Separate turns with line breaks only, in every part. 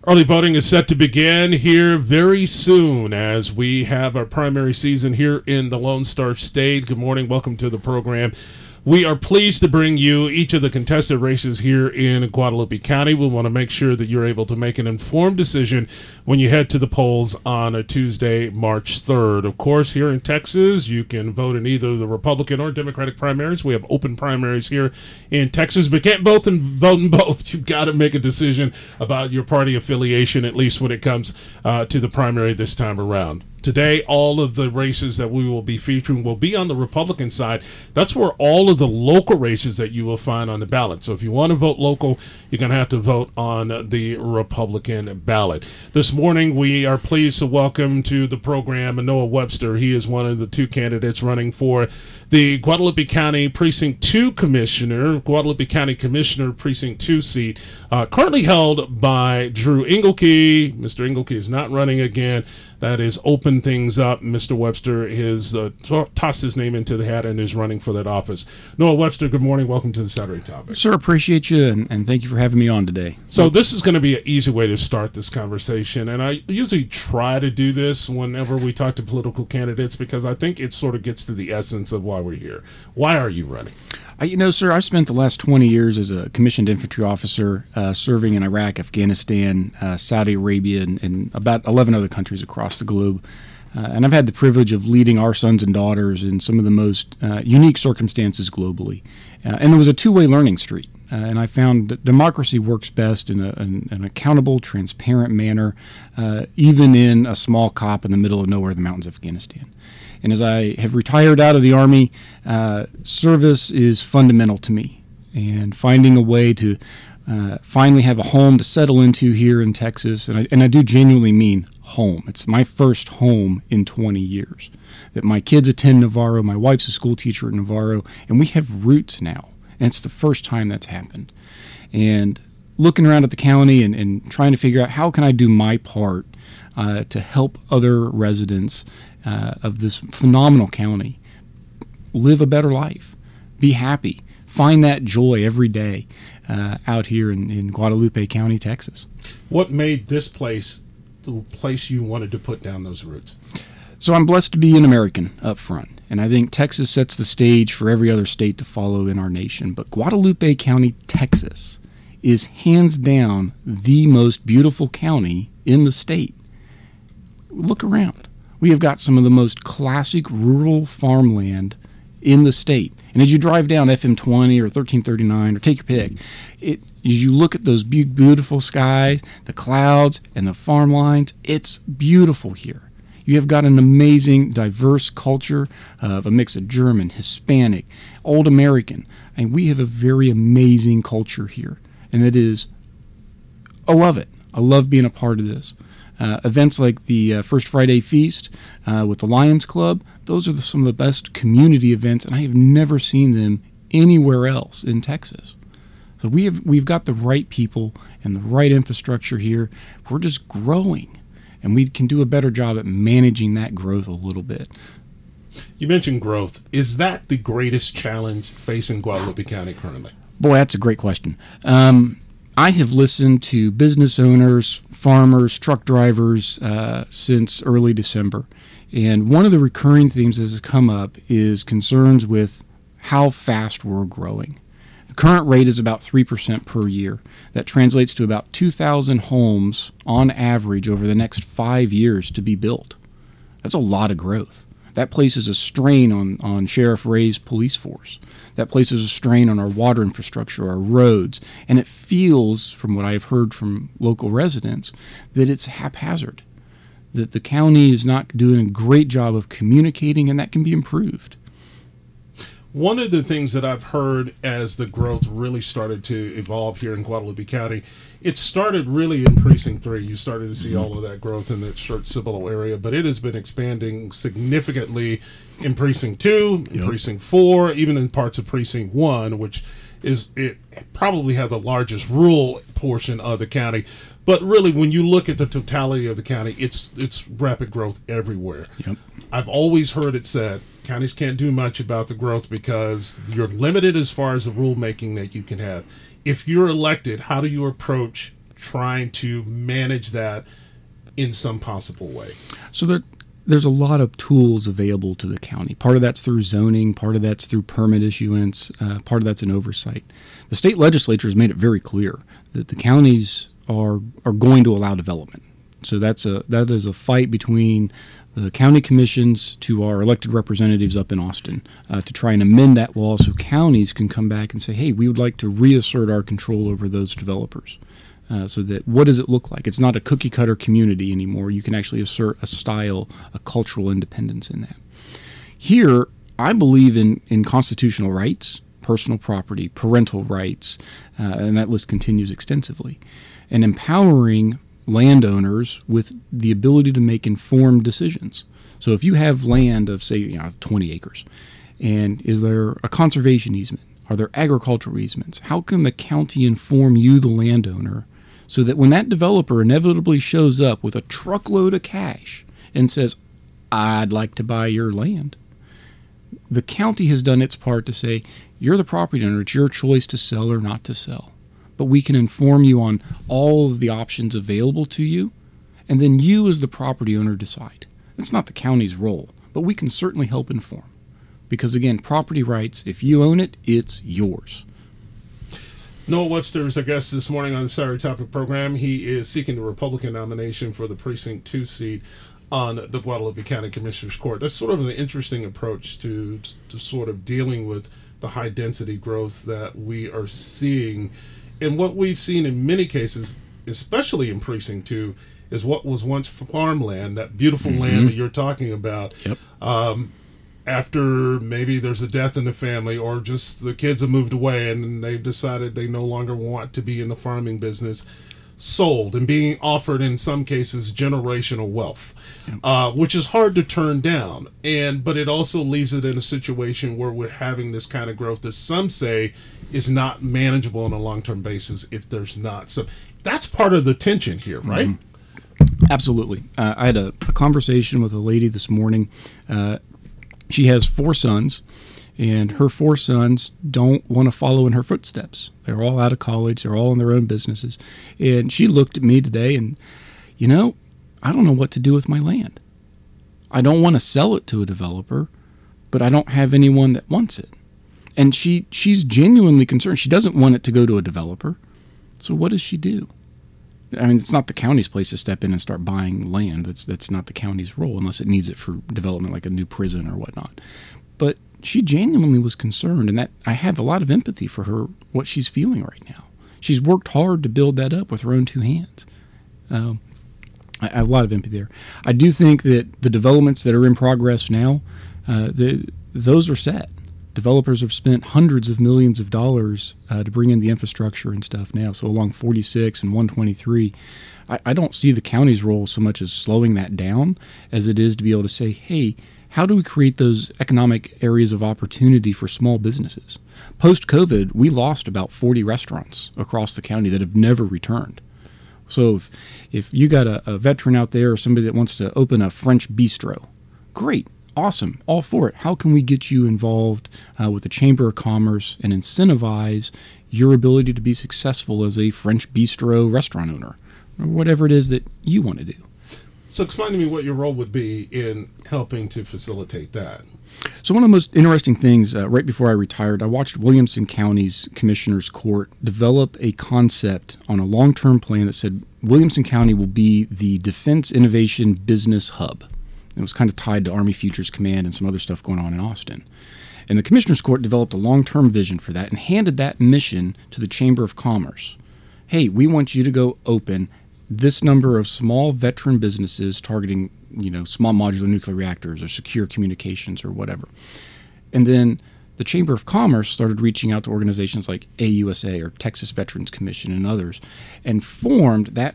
Early voting is set to begin here very soon as we have our primary season here in the Lone Star State. Good morning. Welcome to the program. We are pleased to bring you each of the contested races here in Guadalupe County. We want to make sure that you're able to make an informed decision when you head to the polls on a Tuesday, March 3rd. Of course, here in Texas, you can vote in either the Republican or Democratic primaries. We have open primaries here in Texas, but can't vote in both. You've got to make a decision about your party affiliation, at least when it comes to the primary this time around. Today, all of the races that we will be featuring will be on the Republican side. That's where all of the local races that you will find on the ballot. So if you want to vote local, you're going to have to vote on the Republican ballot. This morning, we are pleased to welcome to the program Noah Webster. He is one of the two candidates running for the Guadalupe County Precinct 2 Commissioner, Guadalupe County Commissioner Precinct 2 seat, currently held by Drew Engelke. Mr. Engelke is not running again. That is open things up. Mr. Webster has tossed his name into the hat and is running for that office. Noah Webster, good morning. Welcome to the Saturday Topic.
Sir, appreciate you, and thank you for having me on today.
So this is going to be an easy way to start this conversation, and I usually try to do this whenever we talk to political candidates because I think it sort of gets to the essence of why we're here. Why are you running?
Sir, I've spent the last 20 years as a commissioned infantry officer serving in Iraq, Afghanistan, Saudi Arabia, and about 11 other countries across the globe. And I've had the privilege of leading our sons and daughters in some of the most unique circumstances globally. And there was a two-way learning street. And I found that democracy works best in an accountable, transparent manner, even in a small COP in the middle of nowhere, the mountains of Afghanistan. And as I have retired out of the Army, service is fundamental to me. And finding a way to finally have a home to settle into here in Texas, and I do genuinely mean home. It's my first home in 20 years. That my kids attend Navarro, my wife's a school teacher at Navarro, and we have roots now. And it's the first time that's happened. And looking around at the county and trying to figure out how can I do my part to help other residents of this phenomenal county live a better life, be happy, find that joy every day out here in Guadalupe County, Texas.
What made this place the place you wanted to put down those roots?
So I'm blessed to be an American up front, and I think Texas sets the stage for every other state to follow in our nation. But Guadalupe County, Texas, is hands down the most beautiful county in the state. Look around. We have got some of the most classic rural farmland in the state. And as you drive down FM 20 or 1339 or take your pick, as you look at those beautiful skies, the clouds, and the farm lines, it's beautiful here. You have got an amazing, diverse culture of a mix of German, Hispanic, Old American. And we have a very amazing culture here. And I love it. I love being a part of this. Events like the First Friday Feast with the Lions Club, those are some of the best community events, and I have never seen them anywhere else in Texas. So we've got the right people and the right infrastructure here. We're just growing, and we can do a better job at managing that growth a little bit.
You mentioned growth. Is that the greatest challenge facing Guadalupe County currently?
Boy, that's a great question. I have listened to business owners, farmers, truck drivers since early December. And one of the recurring themes that has come up is concerns with how fast we're growing. The current rate is about 3% per year. That translates to about 2,000 homes on average over the next 5 years to be built. That's a lot of growth. That places a strain on Sheriff Ray's police force. That places a strain on our water infrastructure, our roads. And it feels, from what I've heard from local residents, that it's haphazard, that the county is not doing a great job of communicating, and that can be improved.
One of the things that I've heard as the growth really started to evolve here in Guadalupe County, it started really in Precinct 3. You started to see all of that growth in the Church-Cibolo area, but it has been expanding significantly in Precinct 2, in Precinct 4, even in parts of Precinct 1, which it probably have the largest rural portion of the county. But really, when you look at the totality of the county, it's rapid growth everywhere.
Yep.
I've always heard it said, counties can't do much about the growth because you're limited as far as the rulemaking that you can have. If you're elected, how do you approach trying to manage that in some possible way?
So there's a lot of tools available to the county. Part of that's through zoning, part of that's through permit issuance, part of that's an oversight. The state legislature has made it very clear that the counties are going to allow development. So that is a fight between the county commissions to our elected representatives up in Austin to try and amend that law so counties can come back and say, hey, we would like to reassert our control over those developers. So that what does it look like? It's not a cookie cutter community anymore. You can actually assert a style, a cultural independence in that. Here, I believe in constitutional rights, personal property, parental rights, and that list continues extensively, and empowering landowners with the ability to make informed decisions. So if you have land of, say, 20 acres, and is there a conservation easement? Are there agricultural easements? How can the county inform you, the landowner, so that when that developer inevitably shows up with a truckload of cash and says, I'd like to buy your land, the county has done its part to say, you're the property owner, it's your choice to sell or not to sell. But we can inform you on all of the options available to you, and then you as the property owner decide. That's not the county's role, but we can certainly help inform. Because again, property rights, if you own it, it's yours.
Noah Webster is our guest this morning on the Saturday Topic program. He is seeking the Republican nomination for the Precinct 2 seat on the Guadalupe County Commissioners Court. That's sort of an interesting approach to sort of dealing with the high density growth that we are seeing. And what we've seen in many cases, especially in Precinct 2, is what was once farmland, that beautiful land that you're talking about.
Yep.
After maybe there's a death in the family or just the kids have moved away and they've decided they no longer want to be in the farming business, sold and being offered in some cases generational wealth, which is hard to turn down. But it also leaves it in a situation where we're having this kind of growth that some say is not manageable on a long-term basis if there's not. So that's part of the tension here, right?
Absolutely. I had a conversation with a lady this morning. She has 4 sons, and her 4 sons don't want to follow in her footsteps. They're all out of college. They're all in their own businesses. And she looked at me today and, I don't know what to do with my land. I don't want to sell it to a developer, but I don't have anyone that wants it. And she's genuinely concerned. She doesn't want it to go to a developer. So what does she do? I mean, it's not the county's place to step in and start buying land. That's not the county's role unless it needs it for development like a new prison or whatnot. But she genuinely was concerned, and that I have a lot of empathy for her, what she's feeling right now. She's worked hard to build that up with her own 2 hands. I have a lot of empathy there. I do think that the developments that are in progress now, those are set. Developers have spent hundreds of millions of dollars to bring in the infrastructure and stuff now. So along 46 and 123, I don't see the county's role so much as slowing that down as it is to be able to say, hey, how do we create those economic areas of opportunity for small businesses? Post-COVID, we lost about 40 restaurants across the county that have never returned. So if you got a veteran out there or somebody that wants to open a French bistro, great. Awesome. All for it. How can we get you involved with the Chamber of Commerce and incentivize your ability to be successful as a French bistro restaurant owner or whatever it is that you want to do?
So explain to me what your role would be in helping to facilitate that.
So one of the most interesting things, right before I retired, I watched Williamson County's Commissioners Court develop a concept on a long-term plan that said Williamson County will be the Defense Innovation Business Hub. It was kind of tied to Army Futures Command and some other stuff going on in Austin. And the Commissioners Court developed a long-term vision for that and handed that mission to the Chamber of Commerce. Hey, we want you to go open this number of small veteran businesses targeting, small modular nuclear reactors or secure communications or whatever. And then the Chamber of Commerce started reaching out to organizations like AUSA or Texas Veterans Commission and others and formed that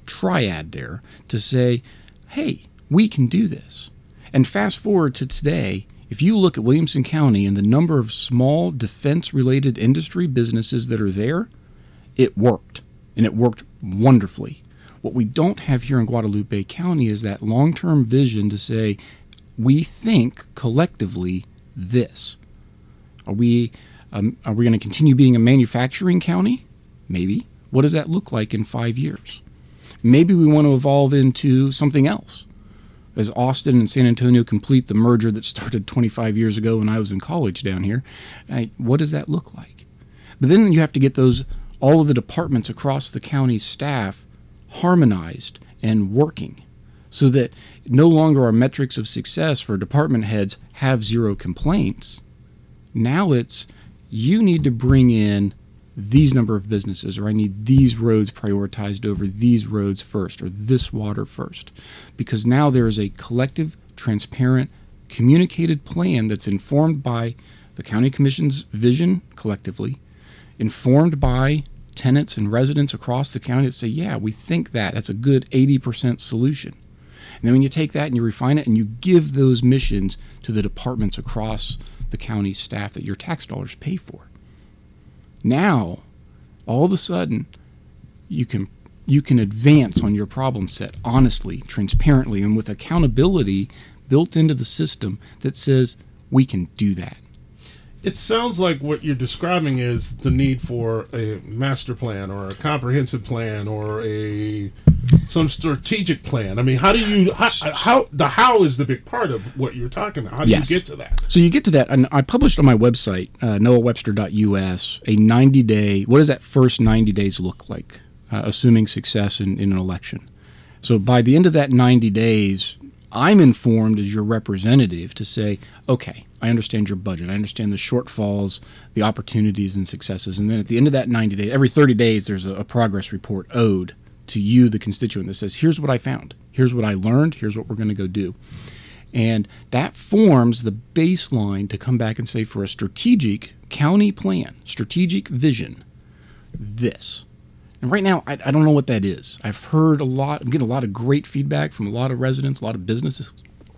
triad there to say, hey, we can do this. And fast forward to today, if you look at Williamson County and the number of small defense-related industry businesses that are there, it worked, and it worked wonderfully. What we don't have here in Guadalupe County is that long-term vision to say, we think collectively this. Are we going to continue being a manufacturing county? Maybe. What does that look like in 5 years? Maybe we want to evolve into something else. As Austin and San Antonio complete the merger that started 25 years ago when I was in college down here, what does that look like? But then you have to get all of the departments across the county staff harmonized and working so that no longer are metrics of success for department heads have 0 complaints. Now it's you need to bring in these number of businesses, or I need these roads prioritized over these roads first, or this water first. Because now there is a collective, transparent, communicated plan that's informed by the county commission's vision collectively, informed by tenants and residents across the county that say, yeah, we think that's a good 80% solution. And then when you take that and you refine it and you give those missions to the departments across the county staff that your tax dollars pay for, now, all of a sudden, you can advance on your problem set honestly, transparently, and with accountability built into the system that says we can do that.
It sounds like what you're describing is the need for a master plan or a comprehensive plan or some strategic plan. I mean, how is the big part of what you're talking about? How do you get to that?
So you get to that, and I published on my website, noahwebster.us, a 90-day, what does that first 90 days look like, assuming success in an election? So by the end of that 90 days, I'm informed as your representative to say, okay, I understand your budget. I understand the shortfalls, the opportunities and successes. And then at the end of that 90 days, every 30 days, there's a progress report owed to you, the constituent, that says, here's what I found. Here's what I learned. Here's what we're going to go do. And that forms the baseline to come back and say, for a strategic county plan, strategic vision, this. And right now, I don't know what that is. I've heard I'm getting a lot of great feedback from a lot of residents, a lot of businesses,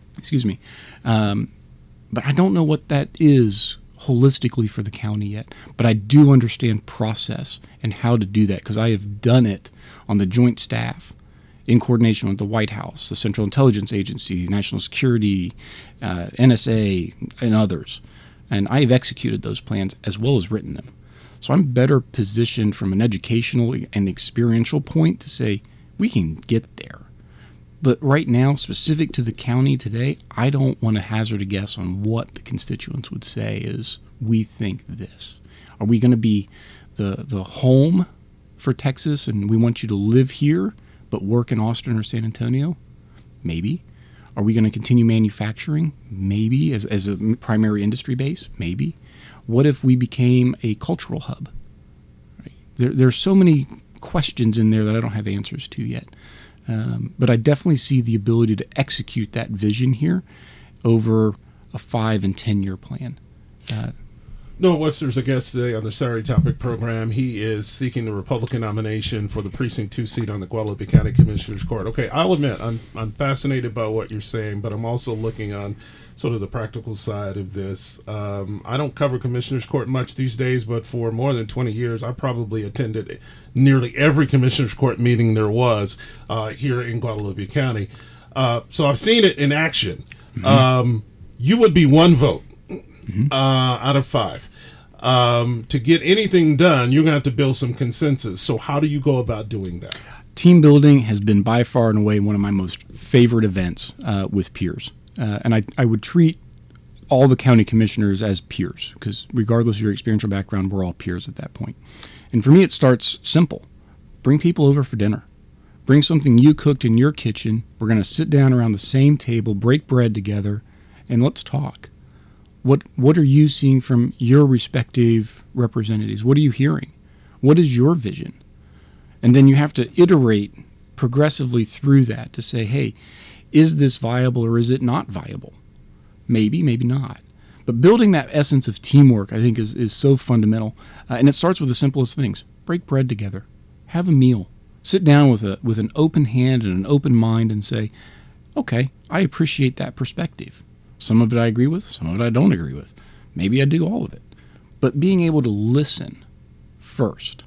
but I don't know what that is holistically for the county yet. But I do understand process and how to do that because I have done it on the joint staff in coordination with the White House, the Central Intelligence Agency, National Security, NSA, and others. And I have executed those plans as well as written them. So I'm better positioned from an educational and experiential point to say, we can get there. But right now, specific to the county today, I don't want to hazard a guess on what the constituents would say is, we think this. Are we going to be the home for Texas and we want you to live here but work in Austin or San Antonio? Maybe. Are we going to continue manufacturing? Maybe. As a primary industry base? Maybe. What if we became a cultural hub? Right? There's so many questions in there that I don't have answers to yet. But I definitely see the ability to execute that vision here over a 5 and 10 year plan.
Noah Webster's a guest today on the Saturday Topic program. He is seeking the Republican nomination for the Precinct 2 seat on the Guadalupe County Commissioner's Court. Okay, I'll admit, I'm fascinated by what you're saying, but I'm also looking on sort of the practical side of this. I don't cover Commissioner's Court much these days, but for more than 20 years, I probably attended nearly every Commissioner's Court meeting there was here in Guadalupe County. So I've seen it in action. Mm-hmm. You would be one vote out of 5. To get anything done, you're going to have to build some consensus. So how do you go about doing that?
Team building has been by far and away one of my most favorite events with peers. And I would treat all the county commissioners as peers because regardless of your experiential background, we're all peers at that point. And for me, it starts simple. Bring people over for dinner. Bring something you cooked in your kitchen. We're going to sit down around the same table, break bread together, and let's talk. What are you seeing from your respective representatives? What are you hearing? What is your vision? And then you have to iterate progressively through that to say, hey, is this viable or is it not viable? Maybe, maybe not. But building that essence of teamwork, I think, is so fundamental. And it starts with the simplest things. Break bread together. Have a meal. Sit down with an open hand and an open mind and say, okay, I appreciate that perspective. Some of it I agree with, some of it I don't agree with. Maybe I do all of it. But being able to listen first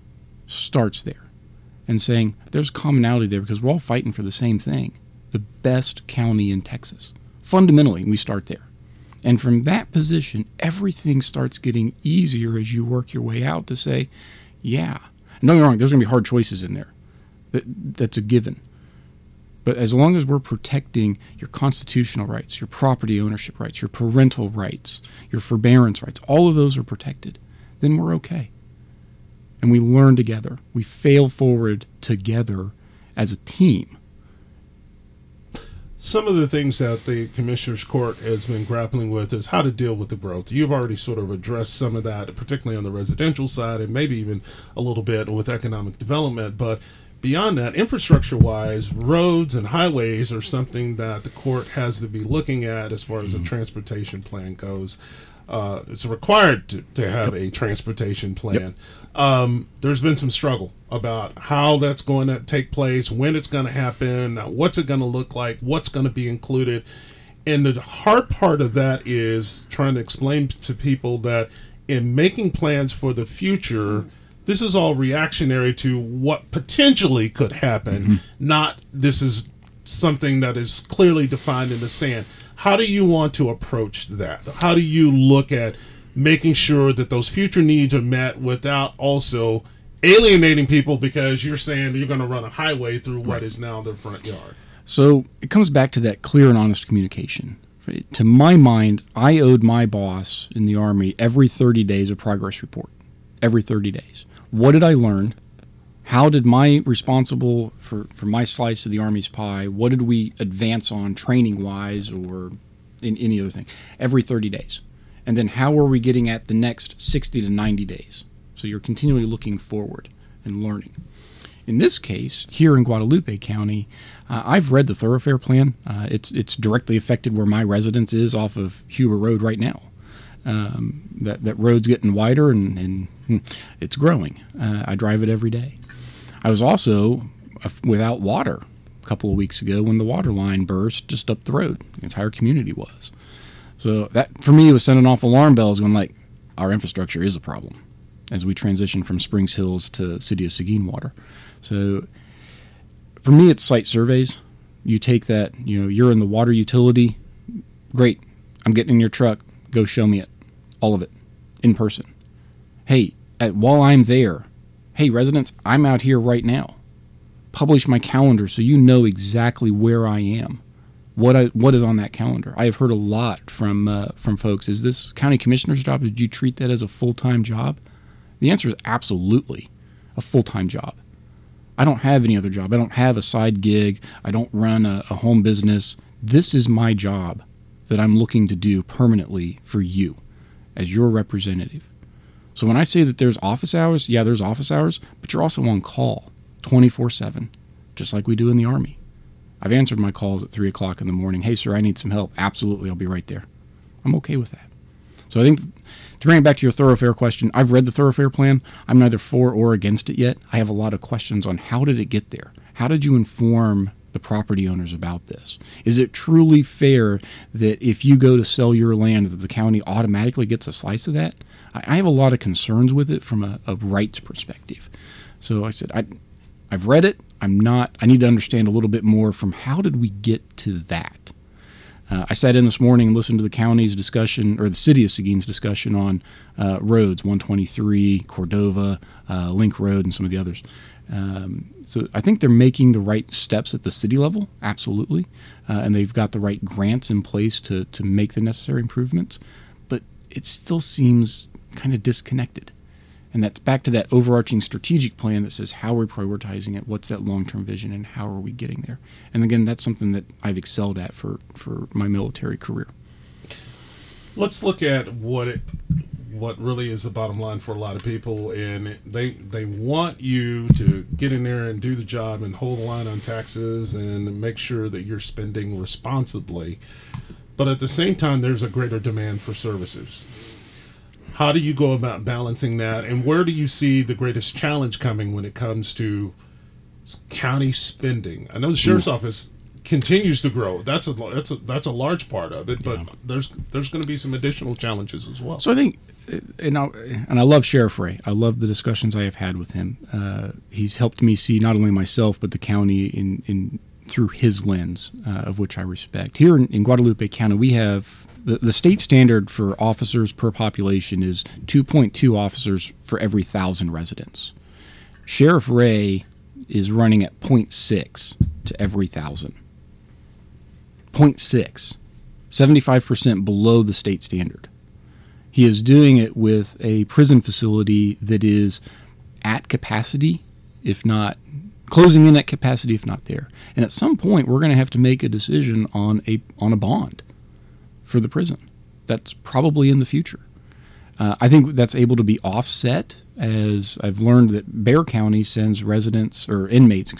starts there and saying there's commonality there because we're all fighting for the same thing, the best county in Texas. Fundamentally, we start there. And from that position, everything starts getting easier as you work your way out to say, yeah. Don't get me wrong, there's going to be hard choices in there. That's a given. But as long as we're protecting your constitutional rights, your property ownership rights, your parental rights, your forbearance rights, all of those are protected, then we're okay. And we learn together. We fail forward together as a team.
Some of the things that the Commissioner's Court has been grappling with is how to deal with the growth. You've already sort of addressed some of that, particularly on the residential side and maybe even a little bit with economic development. But beyond that, infrastructure-wise, roads and highways are something that the court has to be looking at as far as a transportation plan goes. It's required to have a transportation plan. There's been some struggle about how that's going to take place, when it's going to happen, what's it going to look like, what's going to be included. And the hard part of that is trying to explain to people that in making plans for the future, this is all reactionary to what potentially could happen, not this is something that is clearly defined in the sand. How do you want to approach that? How do you look at making sure that those future needs are met without also alienating people because you're saying you're going to run a highway through what is now their front yard?
So it comes back to that clear and honest communication. To my mind, I owed my boss in the Army every 30 days a progress report. Every 30 days. What did I learn? How did my responsible for my slice of the Army's pie, what did we advance on training-wise or in any other thing? Every 30 days. And then how are we getting at the next 60 to 90 days? So you're continually looking forward and learning. In this case, here in Guadalupe County, I've read the thoroughfare plan. It's directly affected where my residence is off of Huber Road right now. That road's getting wider and it's growing. I drive it every day. I was also without water a couple of weeks ago when the water line burst just up the road. The entire community was. So that, for me, was sending off alarm bells going like, our infrastructure is a problem as we transition from Springs Hills to City of Seguin water. So for me, it's site surveys. You take that, you're in the water utility. Great. I'm getting in your truck. Go show me it. All of it. In person. Hey, while I'm there, hey, residents, I'm out here right now. Publish my calendar so you know exactly where I am. What is on that calendar? I have heard a lot from folks. Is this county commissioner's job? Did you treat that as a full-time job? The answer is absolutely a full-time job. I don't have any other job. I don't have a side gig. I don't run a home business. This is my job that I'm looking to do permanently for you as your representative. So when I say that there's office hours, yeah, there's office hours, but you're also on call 24/7, just like we do in the Army. I've answered my calls at 3 o'clock in the morning. Hey, sir, I need some help. Absolutely, I'll be right there. I'm okay with that. So I think to bring it back to your thoroughfare question, I've read the thoroughfare plan. I'm neither for or against it yet. I have a lot of questions on how did it get there? How did you inform the property owners about this? Is it truly fair that if you go to sell your land that the county automatically gets a slice of that? I have a lot of concerns with it from a rights perspective. So I said, I've read it. I need to understand a little bit more from how did we get to that? I sat in this morning and listened to the county's discussion, or the city of Seguin's discussion on roads, 123, Cordova, Link Road, and some of the others. So I think they're making the right steps at the city level, absolutely, and they've got the right grants in place to make the necessary improvements, but it still seems kind of disconnected. And that's back to that overarching strategic plan that says how we're prioritizing it, what's that long-term vision, and how are we getting there. And again, that's something that I've excelled at for my military career.
Let's look at what really is the bottom line for a lot of people, and they want you to get in there and do the job and hold the line on taxes and make sure that you're spending responsibly. But at the same time, there's a greater demand for services. How do you go about balancing that, and where do you see the greatest challenge coming when it comes to county spending? I know the sheriff's office continues to grow. That's a large part of it, but there's going to be some additional challenges as well.
So I think, and I love Sheriff Ray. I love the discussions I have had with him. He's helped me see not only myself but the county in through his lens, of which I respect. Here in Guadalupe County, we have the state standard for officers per population is 2.2 officers for every 1,000 residents. Sheriff Ray is running at 0.6 to every 1,000. 0.6, 75% below the state standard. He is doing it with a prison facility that is at capacity, if not closing in at capacity, if not there. And at some point, we're going to have to make a decision on a bond for the prison. That's probably in the future. I think that's able to be offset, as I've learned that Bexar County sends residents or inmates,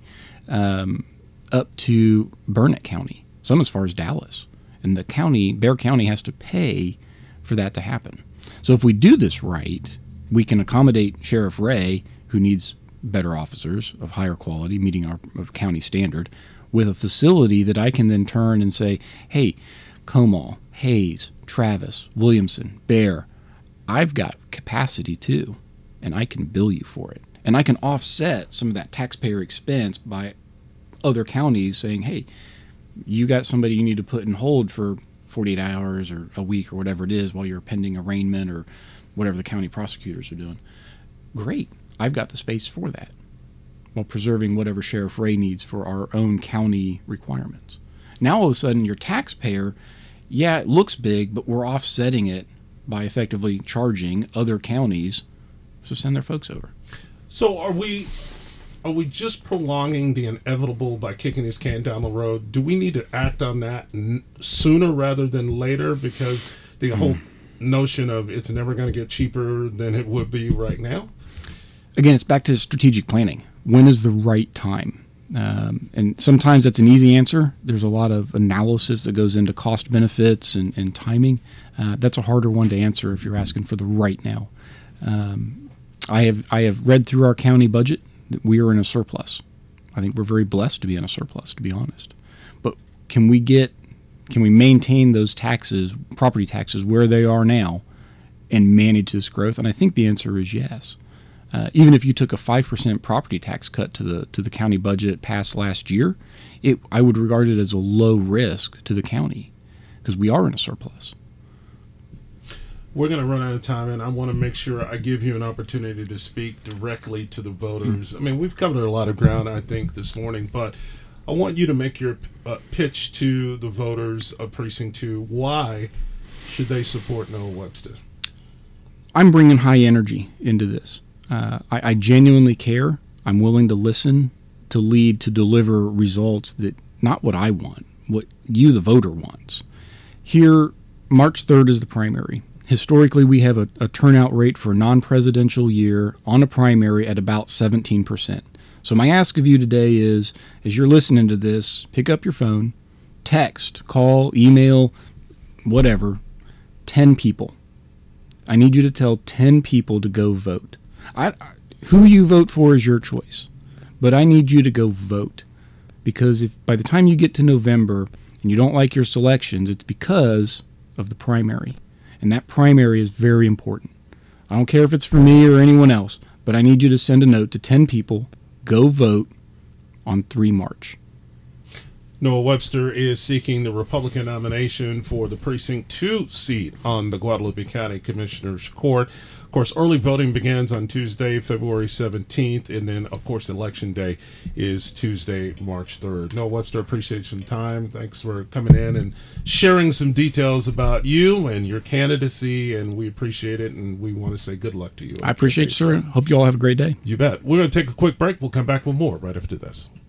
up to Burnett County, some as far as Dallas, and Bexar County has to pay for that to happen. So if we do this right, we can accommodate Sheriff Ray, who needs better officers of higher quality, meeting our county standard, with a facility that I can then turn and say, hey, Comal, Hayes, Travis, Williamson, Bexar, I've got capacity too, and I can bill you for it. And I can offset some of that taxpayer expense by other counties saying, hey, you got somebody you need to put in hold for 48 hours or a week or whatever it is while you're pending arraignment or whatever the county prosecutors are doing. Great. I've got the space for that while preserving whatever Sheriff Ray needs for our own county requirements. Now all of a sudden your taxpayer, yeah, it looks big, but we're offsetting it by effectively charging other counties to send their folks over.
So are we just prolonging the inevitable by kicking this can down the road? Do we need to act on that sooner rather than later? Because the whole notion of it's never going to get cheaper than it would be right now?
Again, it's back to strategic planning. When is the right time? And sometimes that's an easy answer. There's a lot of analysis that goes into cost benefits and timing. That's a harder one to answer if you're asking for the right now. I have read through our county budget that we are in a surplus. I think we're very blessed to be in a surplus, to be honest. But can we maintain those taxes, property taxes, where they are now and manage this growth? And I think the answer is yes. Even if you took a 5% property tax cut to the county budget passed last year, I would regard it as a low risk to the county because we are in a surplus.
We're going to run out of time, and I want to make sure I give you an opportunity to speak directly to the voters. I mean, we've covered a lot of ground, I think, this morning, but I want you to make your pitch to the voters of Precinct 2. Why should they support Noah Webster?
I'm bringing high energy into this. I genuinely care. I'm willing to listen, to lead, to deliver results that not what I want, what you, the voter, wants. Here, March 3rd is the primary. Historically, we have a turnout rate for a non-presidential year on a primary at about 17%. So my ask of you today is, as you're listening to this, pick up your phone, text, call, email, whatever, 10 people. I need you to tell 10 people to go vote. Who you vote for is your choice, but I need you to go vote, because if by the time you get to November and you don't like your selections, it's because of the primary, and that primary is very important. I don't care if it's for me or anyone else, but I need you to send a note to 10 people, go vote on 3 March.
Noah Webster is seeking the Republican nomination for the Precinct 2 seat on the Guadalupe County Commissioner's Court. Of course, early voting begins on Tuesday, February 17th, and then, of course, Election Day is Tuesday, March 3rd. Noah Webster, appreciate some time. Thanks for coming in and sharing some details about you and your candidacy, and we appreciate it, and we want to say good luck to you.
I appreciate it, sir. Hope you all have a great day.
You bet. We're going to take a quick break. We'll come back with more right after this.